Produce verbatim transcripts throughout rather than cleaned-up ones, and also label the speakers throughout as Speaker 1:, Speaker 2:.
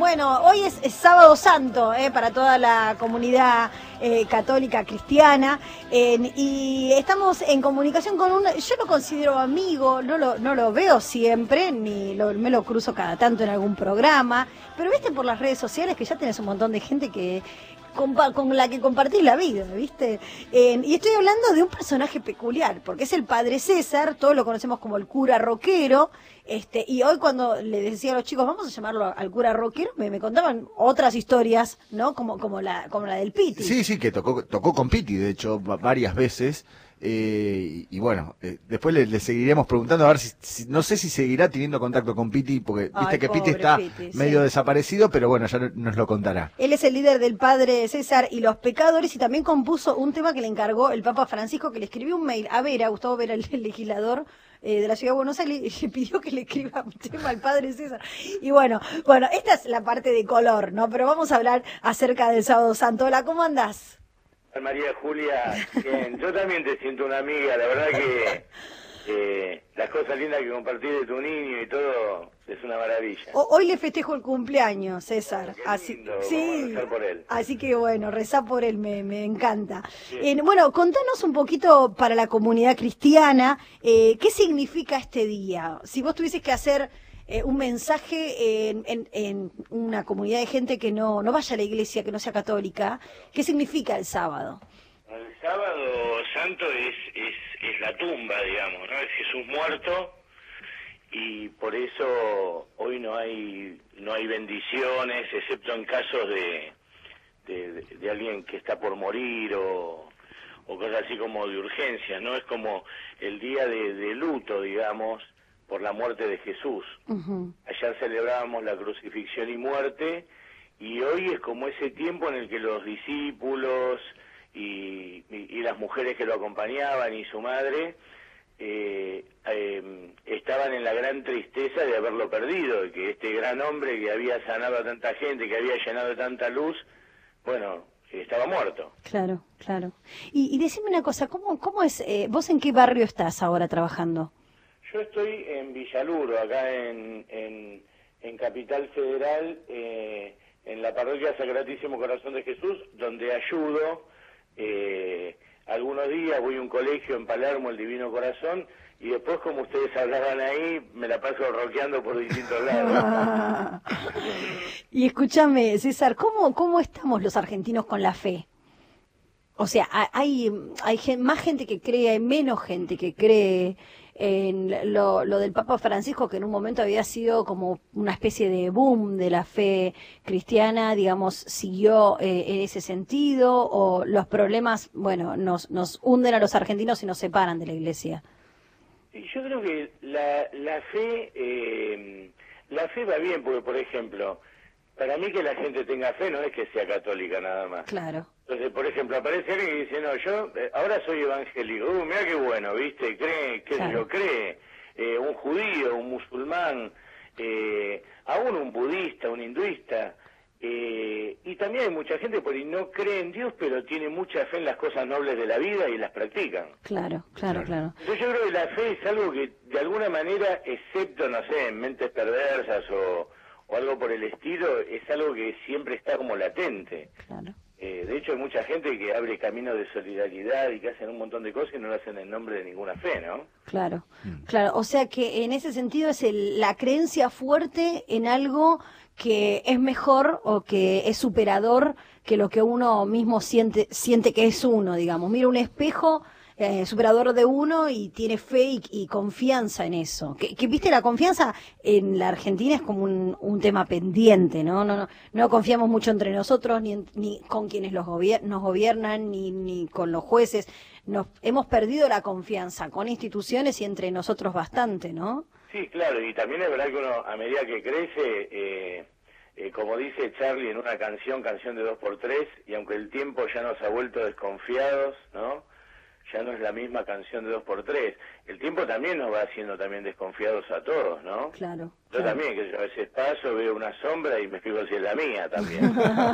Speaker 1: Bueno, hoy es, es Sábado Santo eh, para toda la comunidad eh, católica cristiana eh, y estamos en comunicación con un, yo lo considero amigo, no lo, no lo veo siempre, ni lo, me lo cruzo cada tanto en algún programa, pero viste por las redes sociales que ya tenés un montón de gente que con, con la que compartís la vida, ¿viste? Eh, y estoy hablando de un personaje peculiar, porque es el padre César, todos lo conocemos como el cura rockero, este, y hoy cuando le decía a los chicos, vamos a llamarlo al cura rockero, me, me contaban otras historias, ¿no? Como, como la, como la del Piti.
Speaker 2: Sí, sí, que tocó, tocó con Piti, de hecho, varias veces. Eh, y, y bueno, eh, después le, le seguiremos preguntando a ver si, si, no sé si seguirá teniendo contacto con Piti, porque viste Ay, que Piti está Piti, medio sí. desaparecido, pero bueno, ya nos lo contará.
Speaker 1: Él es el líder del Padre César y los Pecadores, y también compuso un tema que le encargó el Papa Francisco, que le escribió un mail a Vera, Gustavo Vera, el, el legislador eh, de la Ciudad de Buenos Aires, y le pidió que le escriba un tema al Padre César. Y bueno, bueno, esta es la parte de color, ¿no? Pero vamos a hablar acerca del Sábado Santo. Hola, ¿cómo andás?
Speaker 3: María Julia, bien. Yo también te siento una amiga, la verdad que eh, las cosas lindas que compartí de tu niño y todo es una maravilla.
Speaker 1: O, hoy le festejo el cumpleaños, César.
Speaker 3: Qué
Speaker 1: así,
Speaker 3: lindo,
Speaker 1: sí,
Speaker 3: vamos a rezar por él.
Speaker 1: Así que bueno, rezá por él, me, me encanta. Eh, bueno, contanos un poquito para la comunidad cristiana, eh, ¿qué significa este día? Si vos tuvieses que hacer Eh, un mensaje en, en, en una comunidad de gente que no, no vaya a la iglesia, que no sea católica, ¿qué significa el sábado?
Speaker 3: El sábado santo es, es, es la tumba, digamos, ¿no? Es Jesús muerto, y por eso hoy no hay no hay bendiciones, excepto en casos de, de, de alguien que está por morir o, o cosas así como de urgencia, ¿no? Es como el día de, de luto, digamos, por la muerte de Jesús. Uh-huh. Ayer celebrábamos la crucifixión y muerte, y hoy es como ese tiempo en el que los discípulos y, y, y las mujeres que lo acompañaban y su madre eh, eh, estaban en la gran tristeza de haberlo perdido, de que este gran hombre que había sanado a tanta gente, que había llenado de tanta luz, bueno, estaba muerto.
Speaker 1: Claro, claro. Y, y decime una cosa, ¿cómo, cómo es, eh, vos en qué barrio estás ahora trabajando?
Speaker 3: Yo estoy en Villaluro, acá en, en, en Capital Federal, eh, en la parroquia Sacratísimo Corazón de Jesús, donde ayudo. Eh, algunos días voy a un colegio en Palermo, el Divino Corazón, y después, como ustedes hablaban ahí, me la paso rockeando por distintos lados.
Speaker 1: Y escúchame, César, ¿cómo, cómo estamos los argentinos con la fe? O sea, hay, hay más gente que cree, hay menos gente que cree en lo, lo del Papa Francisco, que en un momento había sido como una especie de boom de la fe cristiana, digamos, siguió eh, en ese sentido, o los problemas, bueno, nos, nos hunden a los argentinos y nos separan de la iglesia.
Speaker 3: Yo creo que la, la fe, eh, la fe va bien, porque, por ejemplo, para mí que la gente tenga fe no es que sea católica nada más.
Speaker 1: Claro.
Speaker 3: Entonces, por ejemplo, aparece alguien y dice, no, yo eh, ahora soy evangélico. Uh, mira qué bueno, ¿viste? Cree, qué sé yo, cree. Eh, un judío, un musulmán, eh, aún un budista, un hinduista. Eh, y también hay mucha gente por ahí no cree en Dios, pero tiene mucha fe en las cosas nobles de la vida y las practican.
Speaker 1: Claro, claro, claro.
Speaker 3: Entonces yo creo que la fe es algo que, de alguna manera, excepto, no sé, en mentes perversas o, o algo por el estilo, es algo que siempre está como latente.
Speaker 1: Claro.
Speaker 3: Eh, de hecho, hay mucha gente que abre caminos de solidaridad y que hacen un montón de cosas y no lo hacen en nombre de ninguna fe, ¿no?
Speaker 1: Claro, mm. claro. O sea que en ese sentido es el, la creencia fuerte en algo que es mejor o que es superador que lo que uno mismo siente siente que es uno, digamos. Mira un espejo eh, superador de uno y tiene fe y, y confianza en eso. Que, que viste, la confianza en la Argentina es como un, un tema pendiente, ¿no? No, no, no confiamos mucho entre nosotros, ni, en, ni con quienes los gobier nos gobiernan, ni, ni con los jueces. Nos hemos perdido la confianza con instituciones y entre nosotros bastante, ¿no?
Speaker 3: Sí, claro, y también es verdad que uno, a medida que crece, eh, eh, como dice Charlie en una canción, canción de dos por tres, y aunque el tiempo ya nos ha vuelto desconfiados, ¿no? Ya no es la misma canción de dos por tres. El tiempo también nos va haciendo también desconfiados a todos, ¿no?
Speaker 1: Claro.
Speaker 3: Yo
Speaker 1: claro.
Speaker 3: también, que yo a veces paso, veo una sombra y me explico si es la mía también.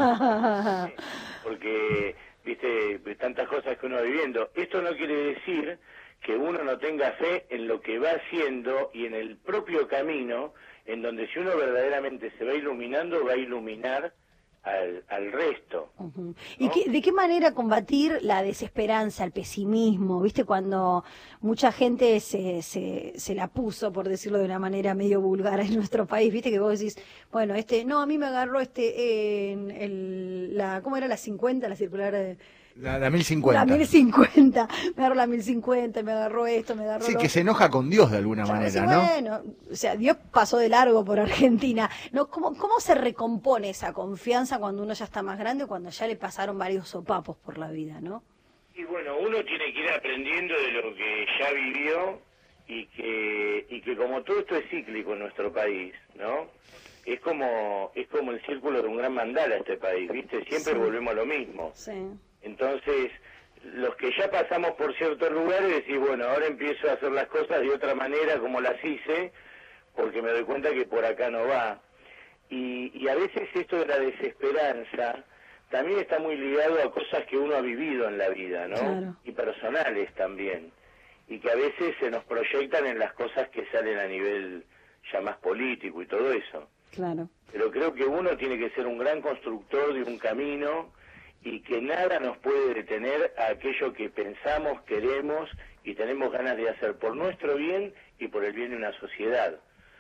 Speaker 3: Sí, porque, viste, tantas cosas que uno va viviendo. Esto no quiere decir que uno no tenga fe en lo que va haciendo y en el propio camino en donde si uno verdaderamente se va iluminando, va a iluminar al, al resto.
Speaker 1: Uh-huh. ¿Y ¿no? qué, de qué manera combatir la desesperanza, el pesimismo? ¿Viste? Cuando mucha gente se, se, se la puso, por decirlo de una manera medio vulgar en nuestro país, ¿viste? Que vos decís, bueno, este, no, a mí me agarró este, en el, la, ¿cómo era la cincuenta, la circular de...
Speaker 2: La, la mil cincuenta.
Speaker 1: La mil cincuenta, me agarró la mil cincuenta, me agarró esto, me agarró
Speaker 2: Sí,
Speaker 1: lo...
Speaker 2: que se enoja con Dios de alguna
Speaker 1: Claro,
Speaker 2: manera,
Speaker 1: sí,
Speaker 2: ¿no?
Speaker 1: Bueno, o sea, Dios pasó de largo por Argentina. No, ¿cómo, ¿Cómo se recompone esa confianza cuando uno ya está más grande o cuando ya le pasaron varios sopapos por la vida, no?
Speaker 3: Y bueno, uno tiene que ir aprendiendo de lo que ya vivió y que, y que como todo esto es cíclico en nuestro país, ¿no? Es como, es como el círculo de un gran mandala este país, ¿viste? Siempre sí. volvemos a lo mismo.
Speaker 1: Sí.
Speaker 3: Entonces, los que ya pasamos por ciertos lugares, decís, bueno, ahora empiezo a hacer las cosas de otra manera como las hice, porque me doy cuenta que por acá no va. Y, y a veces esto de la desesperanza también está muy ligado a cosas que uno ha vivido en la vida, ¿no?
Speaker 1: Claro.
Speaker 3: Y personales también. Y que a veces se nos proyectan en las cosas que salen a nivel ya más político y todo eso.
Speaker 1: Claro.
Speaker 3: Pero creo que uno tiene que ser un gran constructor de un camino y que nada nos puede detener a aquello que pensamos, queremos y tenemos ganas de hacer por nuestro bien y por el bien de una sociedad.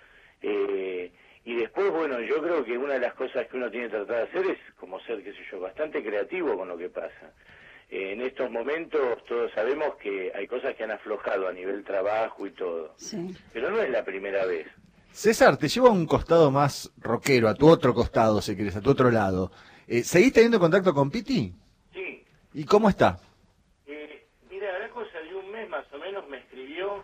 Speaker 3: Eh, y después, bueno, yo creo que una de las cosas que uno tiene que tratar de hacer es como ser, qué sé yo, bastante creativo con lo que pasa. Eh, en estos momentos todos sabemos que hay cosas que han aflojado a nivel trabajo y todo.
Speaker 1: Sí.
Speaker 3: Pero no es la primera vez.
Speaker 2: César, te llevo a un costado más rockero, a tu otro costado, si querés, a tu otro lado. Eh, ¿Seguís teniendo contacto con Piti?
Speaker 3: Sí.
Speaker 2: ¿Y cómo está?
Speaker 3: Eh, mira, ahora cosa de un mes más o menos me escribió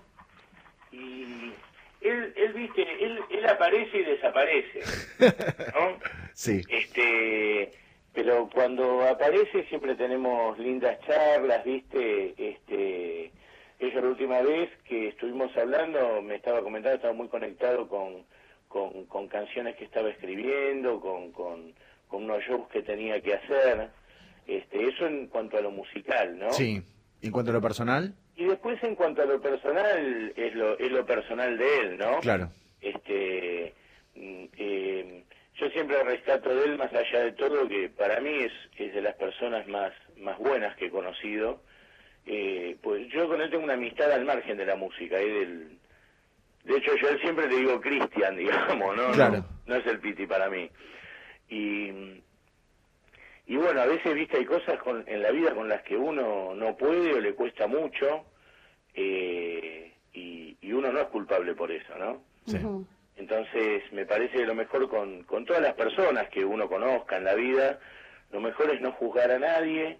Speaker 3: y él, él viste, él, él aparece y desaparece, ¿no?
Speaker 2: Sí.
Speaker 3: Este, pero cuando aparece siempre tenemos lindas charlas, viste, este, ella la última vez que estuvimos hablando me estaba comentando, estaba muy conectado con, con, con canciones que estaba escribiendo, con, con con unos shows que tenía que hacer, este, eso en cuanto a lo musical, ¿no?
Speaker 2: Sí, ¿y en cuanto a lo personal?
Speaker 3: Y después en cuanto a lo personal, es lo, es lo personal de él, ¿no?
Speaker 2: Claro.
Speaker 3: Este, eh, yo siempre rescato de él, más allá de todo, que para mí es, es de las personas más, más buenas que he conocido, eh, pues yo con él tengo una amistad al margen de la música, ¿eh? Del, de hecho yo a él siempre le digo Cristian, digamos, ¿no?
Speaker 2: Claro.
Speaker 3: No, no es el Piti para mí. Y, y bueno, a veces, viste, hay cosas con, en la vida con las que uno no puede o le cuesta mucho, eh, y, y uno no es culpable por eso, ¿no?
Speaker 2: Sí.
Speaker 1: Uh-huh.
Speaker 3: Entonces, me parece que lo mejor con, con todas las personas que uno conozca en la vida, lo mejor es no juzgar a nadie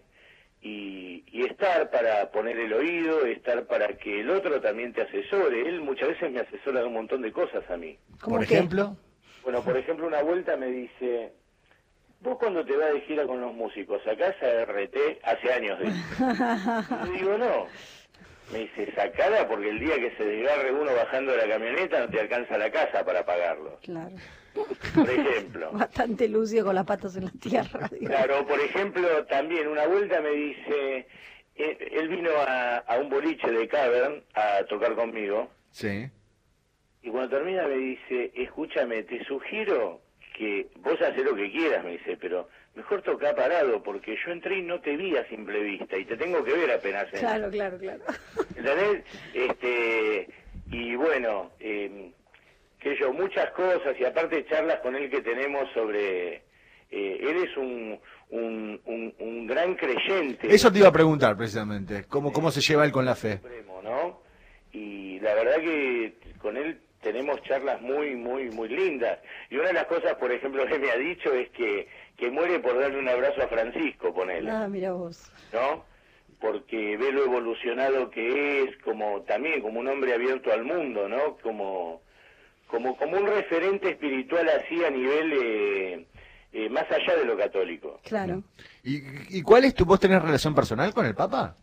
Speaker 3: y, y estar para poner el oído, estar para que el otro también te asesore. Él muchas veces me asesora de un montón de cosas a mí.
Speaker 2: ¿Por
Speaker 1: qué?
Speaker 2: ejemplo?
Speaker 3: Bueno, por ejemplo, una vuelta me dice, vos cuando te vas de gira con los músicos, ¿sacás a R T? Hace años de Yo digo, no. Me dice, sacada porque el día que se desgarre uno bajando de la camioneta no te alcanza la casa para pagarlo.
Speaker 1: Claro.
Speaker 3: Por ejemplo.
Speaker 1: Bastante lúcido con las patas en la tierra. Digamos.
Speaker 3: Claro, por ejemplo, también una vuelta me dice, él, él vino a, a un boliche de Cavern a tocar conmigo.
Speaker 2: Sí.
Speaker 3: Y cuando termina me dice, escúchame, te sugiero que vos haces lo que quieras, me dice, pero mejor toca parado, porque yo entré y no te vi a simple vista, y te tengo que ver apenas.
Speaker 1: Claro, claro, claro.
Speaker 3: ¿Entendés? Este, y bueno, eh, que yo, muchas cosas, y aparte charlas con él que tenemos sobre... Eh, él es un, un, un, un gran creyente.
Speaker 2: Eso te iba a preguntar, precisamente, ¿cómo, cómo se lleva él con la fe?
Speaker 3: Supremo, ¿no? Y la verdad que con él tenemos charlas muy, muy, muy lindas. Y una de las cosas, por ejemplo, que me ha dicho es que, que muere por darle un abrazo a Francisco, ponele.
Speaker 1: Ah, mira vos.
Speaker 3: ¿No? Porque ve lo evolucionado que es, como también como un hombre abierto al mundo, ¿no? Como, como, como un referente espiritual así a nivel eh, eh, más allá de lo católico.
Speaker 1: Claro.
Speaker 2: ¿Y, y cuál es tu, vos tenés relación personal con el Papa?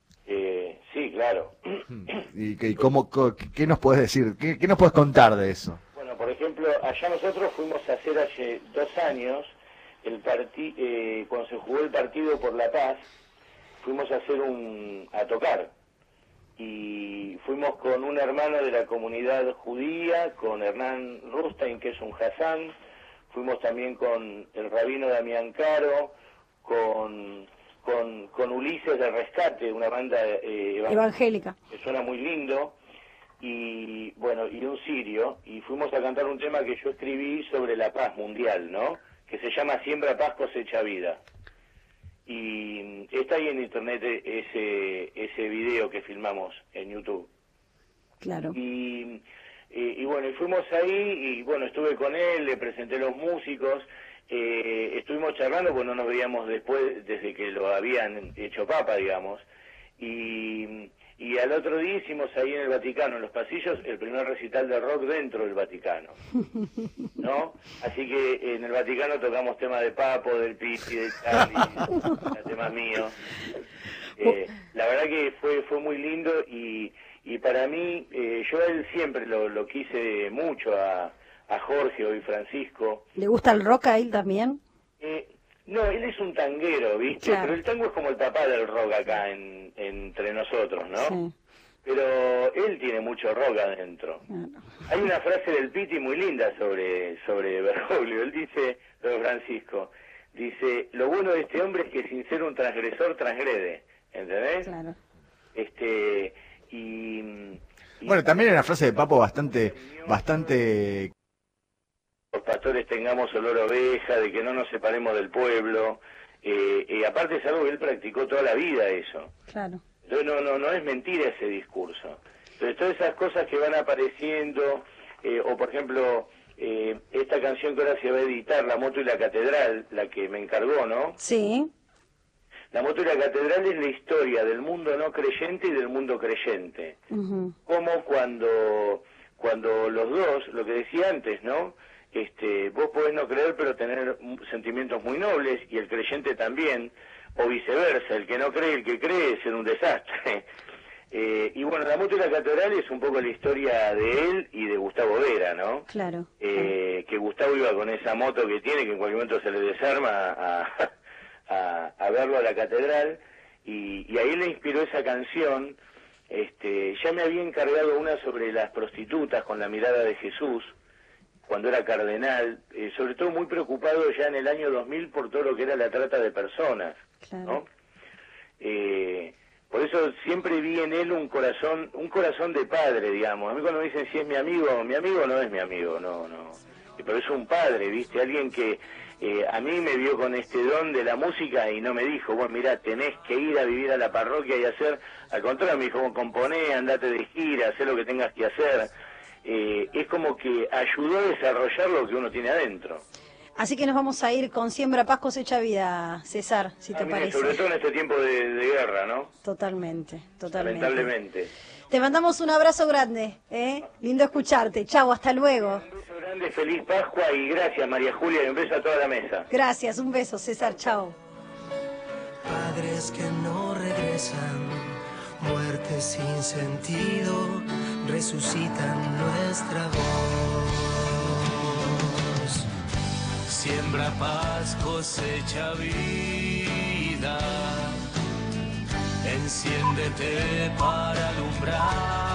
Speaker 3: Eh, sí, claro.
Speaker 2: ¿Y, y cómo, qué nos puedes decir? ¿Qué, qué nos puedes contar de eso?
Speaker 3: Bueno, por ejemplo, allá nosotros fuimos a hacer hace dos años, el parti eh, cuando se jugó el partido por la paz, fuimos a hacer un, a tocar. y fuimos con un hermano de la comunidad judía, con Hernán Rustain, que es un Hassán, fuimos también con el rabino Damián Caro, con, con, con Ulises de Rescate, una banda eh,
Speaker 1: evangélica,
Speaker 3: que suena muy lindo, y bueno, y un sirio, y fuimos a cantar un tema que yo escribí sobre la paz mundial, ¿no? Que se llama Siembra Paz, Cosecha Vida. Y está ahí en internet ese ese video que filmamos en YouTube.
Speaker 1: Claro.
Speaker 3: Y, y, y bueno, y fuimos ahí, y bueno, estuve con él, le presenté los músicos, eh, estuvimos charlando, pues no nos veíamos después, desde que lo habían hecho papa, digamos, y... Y al otro día hicimos ahí en el Vaticano, en los pasillos, el primer recital de rock dentro del Vaticano, ¿no? Así que en el Vaticano tocamos temas de Papo, del Piti, del Charlie, temas míos. Eh, la verdad que fue fue muy lindo y, y para mí, eh, yo a él siempre lo, lo quise mucho, a, a Jorge o y Francisco.
Speaker 1: ¿Le gusta el rock a él también?
Speaker 3: Eh, No, él es un tanguero, ¿viste? Claro. Pero el tango es como el papá del rock acá en, entre nosotros, ¿no? Sí. Pero él tiene mucho rock adentro. Claro. Hay una frase del Piti muy linda sobre sobre Bergoglio. Él dice, lo de Francisco, dice, lo bueno de este hombre es que sin ser un transgresor, transgrede. ¿Entendés? Claro. Este, y... y
Speaker 2: bueno, también hay una frase de Papo bastante, bastante...
Speaker 3: los pastores tengamos olor a oveja, de que no nos separemos del pueblo, eh, y aparte es algo que él practicó toda la vida eso.
Speaker 1: Claro.
Speaker 3: Entonces no, no, no es mentira ese discurso. Entonces todas esas cosas que van apareciendo, eh, o por ejemplo, eh, esta canción que ahora se va a editar, La Moto y la Catedral, la que me encargó, ¿no?
Speaker 1: Sí.
Speaker 3: La Moto y la Catedral es la historia del mundo no creyente y del mundo creyente. Uh-huh. Como cuando, cuando los dos, lo que decía antes, ¿no? Este, vos podés no creer pero tener sentimientos muy nobles y el creyente también, o viceversa, el que no cree, el que cree es ser un desastre. eh, y bueno, La Moto y la Catedral es un poco la historia de él y de Gustavo Vera, ¿no?
Speaker 1: Claro.
Speaker 3: Eh, que Gustavo iba con esa moto que tiene, que en cualquier momento se le desarma a, a, a verlo a la catedral, y, y ahí le inspiró esa canción. Este, ya me había encargado una sobre las prostitutas con la mirada de Jesús, cuando era cardenal, eh, sobre todo muy preocupado ya en el año dos mil por todo lo que era la trata de personas, claro. ¿no? Eh, por eso siempre vi en él un corazón, un corazón de padre, digamos. A mí cuando me dicen si es mi amigo, mi amigo no es mi amigo, no, no. Pero es un padre, ¿viste? Alguien que eh, a mí me vio con este don de la música y no me dijo, bueno, mirá, tenés que ir a vivir a la parroquia y hacer, al contrario, me dijo, bueno, componé, andate de gira, hacé lo que tengas que hacer. Eh, es como que ayudó a desarrollar lo que uno tiene adentro.
Speaker 1: Así que nos vamos a ir con Siembra Paz, Cosecha Vida, César, si te ah, parece.
Speaker 3: Sobre todo en este tiempo de, de guerra, ¿no?
Speaker 1: Totalmente, totalmente.
Speaker 3: Lamentablemente.
Speaker 1: Te mandamos un abrazo grande, ¿eh? Lindo escucharte. Chau, hasta luego.
Speaker 3: Un beso grande, feliz Pascua y gracias María Julia y un beso a toda la mesa.
Speaker 1: Gracias, un beso César, chau.
Speaker 4: Padres que no regresan, muerte sin sentido, resucitan nuestra voz. Siembra paz, cosecha vida, enciéndete para alumbrar.